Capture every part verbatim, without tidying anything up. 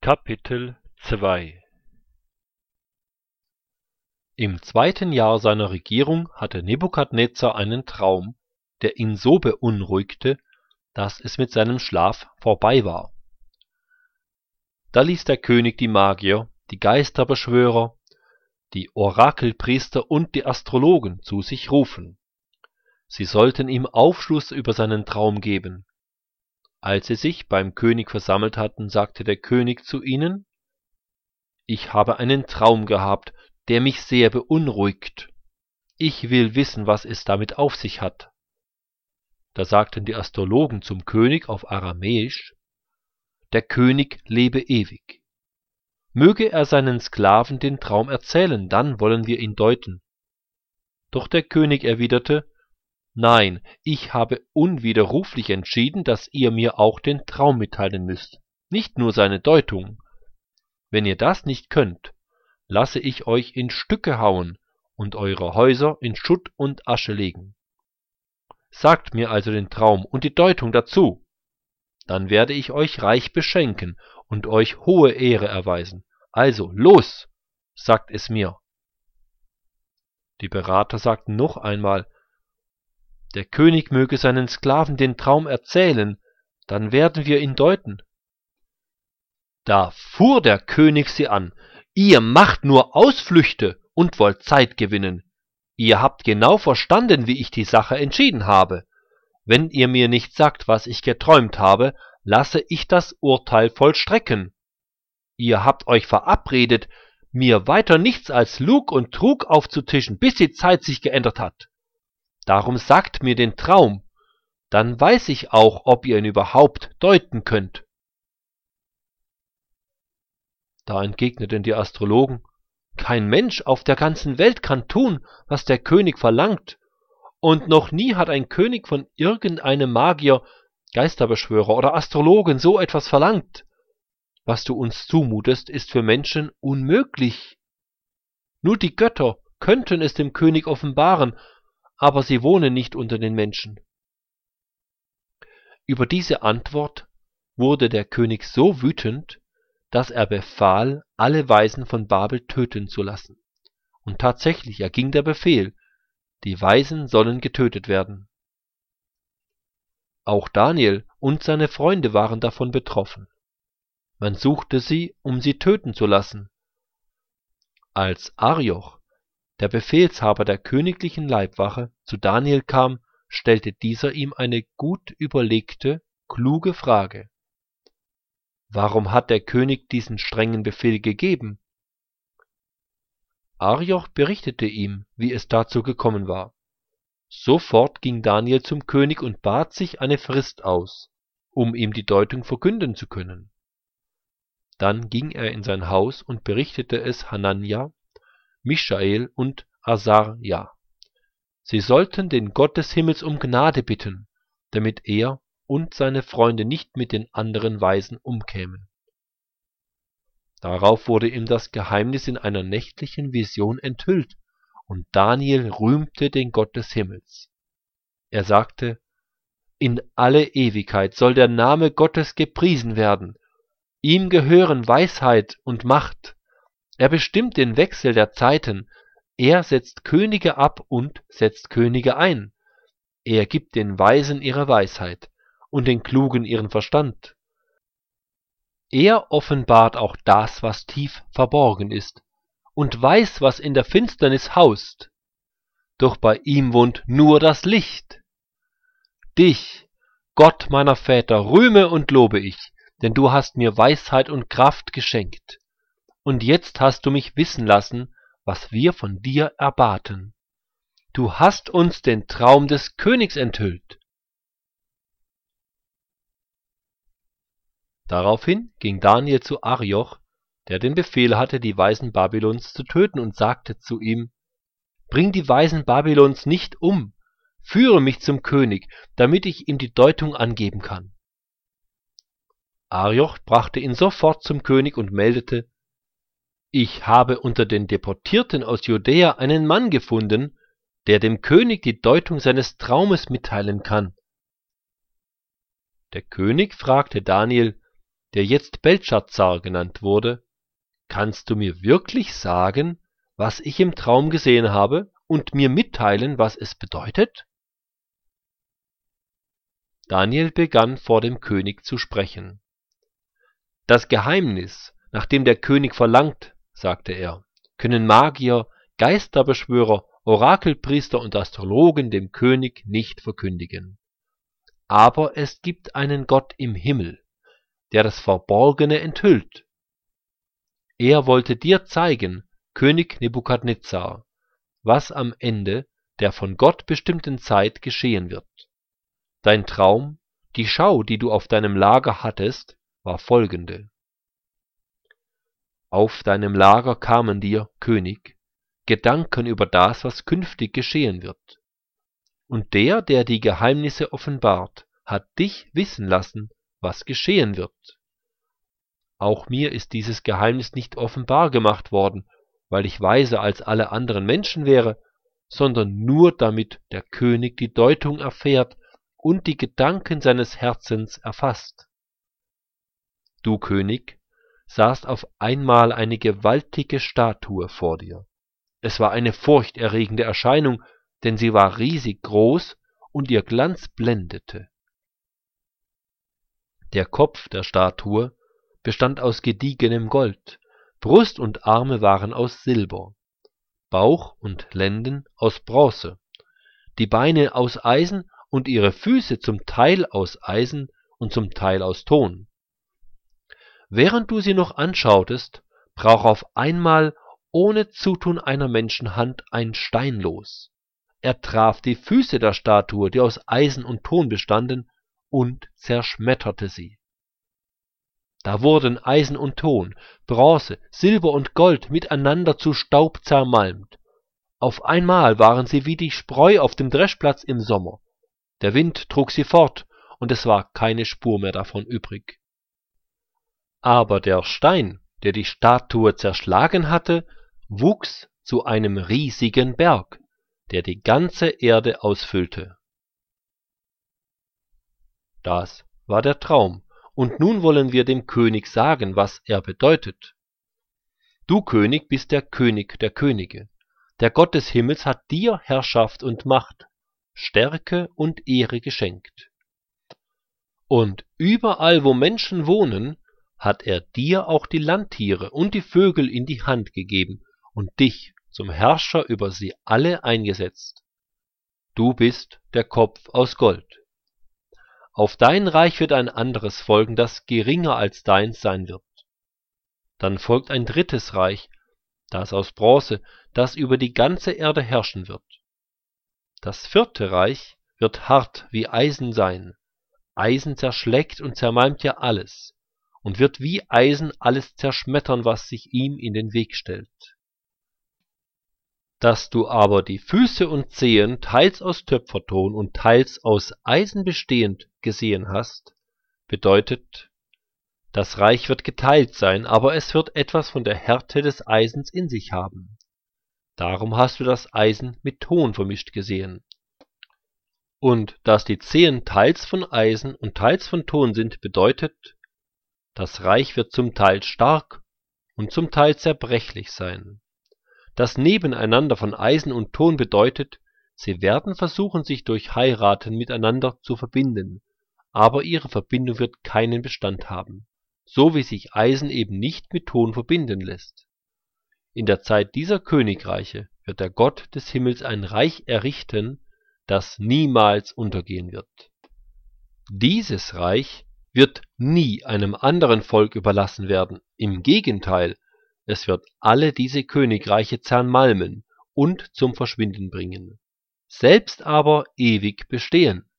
Kapitel zwei Im zweiten Jahr seiner Regierung hatte Nebukadnezar einen Traum, der ihn so beunruhigte, dass es mit seinem Schlaf vorbei war. Da ließ der König die Magier, die Geisterbeschwörer, die Orakelpriester und die Astrologen zu sich rufen. Sie sollten ihm Aufschluss über seinen Traum geben. Als sie sich beim König versammelt hatten, sagte der König zu ihnen: »Ich habe einen Traum gehabt, der mich sehr beunruhigt. Ich will wissen, was es damit auf sich hat.« Da sagten die Astrologen zum König auf Aramäisch: »Der König lebe ewig. Möge er seinen Sklaven den Traum erzählen, dann wollen wir ihn deuten.« Doch der König erwiderte: »Nein, ich habe unwiderruflich entschieden, dass ihr mir auch den Traum mitteilen müsst, nicht nur seine Deutung. Wenn ihr das nicht könnt, lasse ich euch in Stücke hauen und eure Häuser in Schutt und Asche legen. Sagt mir also den Traum und die Deutung dazu, dann werde ich euch reich beschenken und euch hohe Ehre erweisen. Also los, sagt es mir.« Die Berater sagten noch einmal: »Der König möge seinen Sklaven den Traum erzählen, dann werden wir ihn deuten.« Da fuhr der König sie an: »Ihr macht nur Ausflüchte und wollt Zeit gewinnen. Ihr habt genau verstanden, wie ich die Sache entschieden habe. Wenn ihr mir nicht sagt, was ich geträumt habe, lasse ich das Urteil vollstrecken. Ihr habt euch verabredet, mir weiter nichts als Lug und Trug aufzutischen, bis die Zeit sich geändert hat. Darum sagt mir den Traum, dann weiß ich auch, ob ihr ihn überhaupt deuten könnt.« Da entgegneten die Astrologen: »Kein Mensch auf der ganzen Welt kann tun, was der König verlangt, und noch nie hat ein König von irgendeinem Magier, Geisterbeschwörer oder Astrologen so etwas verlangt. Was du uns zumutest, ist für Menschen unmöglich. Nur die Götter könnten es dem König offenbaren, aber sie wohnen nicht unter den Menschen.« Über diese Antwort wurde der König so wütend, dass er befahl, alle Weisen von Babel töten zu lassen. Und tatsächlich erging der Befehl: die Weisen sollen getötet werden. Auch Daniel und seine Freunde waren davon betroffen. Man suchte sie, um sie töten zu lassen. Als Arioch, der Befehlshaber der königlichen Leibwache, zu Daniel kam, stellte dieser ihm eine gut überlegte, kluge Frage: Warum hat der König diesen strengen Befehl gegeben? Arioch berichtete ihm, wie es dazu gekommen war. Sofort ging Daniel zum König und bat sich eine Frist aus, um ihm die Deutung verkünden zu können. Dann ging er in sein Haus und berichtete es Hanania, Mischael und Asarja. Sie sollten den Gott des Himmels um Gnade bitten, damit er und seine Freunde nicht mit den anderen Weisen umkämen. Darauf wurde ihm das Geheimnis in einer nächtlichen Vision enthüllt, und Daniel rühmte den Gott des Himmels. Er sagte: »In alle Ewigkeit soll der Name Gottes gepriesen werden. Ihm gehören Weisheit und Macht. Er bestimmt den Wechsel der Zeiten. Er setzt Könige ab und setzt Könige ein. Er gibt den Weisen ihre Weisheit und den Klugen ihren Verstand. Er offenbart auch das, was tief verborgen ist, und weiß, was in der Finsternis haust. Doch bei ihm wohnt nur das Licht. Dich, Gott meiner Väter, rühme und lobe ich, denn du hast mir Weisheit und Kraft geschenkt. Und jetzt hast du mich wissen lassen, was wir von dir erbaten. Du hast uns den Traum des Königs enthüllt.« Daraufhin ging Daniel zu Arioch, der den Befehl hatte, die Weisen Babylons zu töten, und sagte zu ihm: »Bring die Weisen Babylons nicht um, führe mich zum König, damit ich ihm die Deutung angeben kann.« Arioch brachte ihn sofort zum König und meldete: »Ich habe unter den Deportierten aus Judäa einen Mann gefunden, der dem König die Deutung seines Traumes mitteilen kann.« Der König fragte Daniel: der jetzt Beltschazzar genannt wurde: »Kannst du mir wirklich sagen, was ich im Traum gesehen habe, und mir mitteilen, was es bedeutet?« Daniel begann vor dem König zu sprechen. »Das Geheimnis, nach dem der König verlangt«, sagte er, »können Magier, Geisterbeschwörer, Orakelpriester und Astrologen dem König nicht verkündigen. Aber es gibt einen Gott im Himmel, der das Verborgene enthüllt. Er wollte dir zeigen, König Nebukadnezar, was am Ende der von Gott bestimmten Zeit geschehen wird. Dein Traum, die Schau, die du auf deinem Lager hattest, war folgende: Auf deinem Lager kamen dir, König, Gedanken über das, was künftig geschehen wird. Und der, der die Geheimnisse offenbart, hat dich wissen lassen, was geschehen wird. Auch mir ist dieses Geheimnis nicht offenbar gemacht worden, weil ich weiser als alle anderen Menschen wäre, sondern nur damit der König die Deutung erfährt und die Gedanken seines Herzens erfasst. Du, König, sahst auf einmal eine gewaltige Statue vor dir. Es war eine furchterregende Erscheinung, denn sie war riesig groß und ihr Glanz blendete. Der Kopf der Statue bestand aus gediegenem Gold, Brust und Arme waren aus Silber, Bauch und Lenden aus Bronze, die Beine aus Eisen und ihre Füße zum Teil aus Eisen und zum Teil aus Ton. Während du sie noch anschautest, brach auf einmal ohne Zutun einer Menschenhand ein Stein los. Er traf die Füße der Statue, die aus Eisen und Ton bestanden, und zerschmetterte sie. Da wurden Eisen und Ton, Bronze, Silber und Gold miteinander zu Staub zermalmt. Auf einmal waren sie wie die Spreu auf dem Dreschplatz im Sommer. Der Wind trug sie fort, und es war keine Spur mehr davon übrig. Aber der Stein, der die Statue zerschlagen hatte, wuchs zu einem riesigen Berg, der die ganze Erde ausfüllte. Das war der Traum, und nun wollen wir dem König sagen, was er bedeutet. Du, König, bist der König der Könige. Der Gott des Himmels hat dir Herrschaft und Macht, Stärke und Ehre geschenkt. Und überall, wo Menschen wohnen, hat er dir auch die Landtiere und die Vögel in die Hand gegeben und dich zum Herrscher über sie alle eingesetzt. Du bist der Kopf aus Gold. Auf dein Reich wird ein anderes folgen, das geringer als deins sein wird. Dann folgt ein drittes Reich, das aus Bronze, das über die ganze Erde herrschen wird. Das vierte Reich wird hart wie Eisen sein. Eisen zerschlägt und zermalmt ja alles und wird wie Eisen alles zerschmettern, was sich ihm in den Weg stellt. Dass du aber die Füße und Zehen teils aus Töpferton und teils aus Eisen bestehend gesehen hast, bedeutet, das Reich wird geteilt sein, aber es wird etwas von der Härte des Eisens in sich haben. Darum hast du das Eisen mit Ton vermischt gesehen. Und dass die Zehen teils von Eisen und teils von Ton sind, bedeutet, das Reich wird zum Teil stark und zum Teil zerbrechlich sein. Das Nebeneinander von Eisen und Ton bedeutet, sie werden versuchen, sich durch Heiraten miteinander zu verbinden, aber ihre Verbindung wird keinen Bestand haben, so wie sich Eisen eben nicht mit Ton verbinden lässt. In der Zeit dieser Königreiche wird der Gott des Himmels ein Reich errichten, das niemals untergehen wird. Dieses Reich wird nie einem anderen Volk überlassen werden, im Gegenteil, es wird alle diese Königreiche zermalmen und zum Verschwinden bringen, selbst aber ewig bestehen.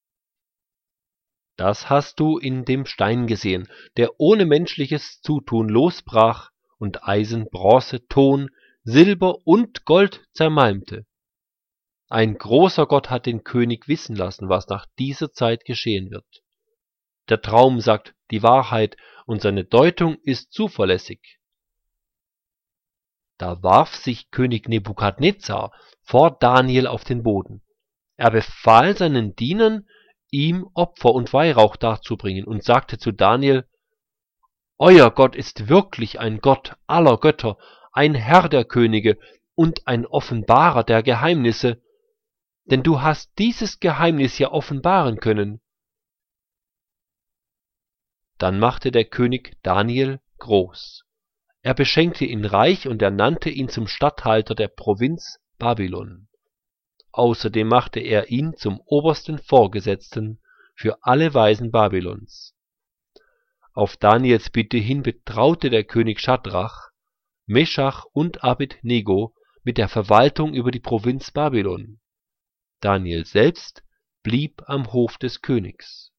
Das hast du in dem Stein gesehen, der ohne menschliches Zutun losbrach und Eisen, Bronze, Ton, Silber und Gold zermalmte. Ein großer Gott hat den König wissen lassen, was nach dieser Zeit geschehen wird. Der Traum sagt die Wahrheit und seine Deutung ist zuverlässig. Da warf sich König Nebukadnezar vor Daniel auf den Boden. Er befahl seinen Dienern, ihm Opfer und Weihrauch darzubringen und sagte zu Daniel: Euer Gott ist wirklich ein Gott aller Götter, ein Herr der Könige und ein Offenbarer der Geheimnisse, denn du hast dieses Geheimnis ja offenbaren können. Dann machte der König Daniel groß. Er beschenkte ihn reich und ernannte ihn zum Statthalter der Provinz Babylon. Außerdem machte er ihn zum obersten Vorgesetzten für alle Weisen Babylons. Auf Daniels Bitte hin betraute der König Schadrach, Meschach und Abednego mit der Verwaltung über die Provinz Babylon. Daniel selbst blieb am Hof des Königs.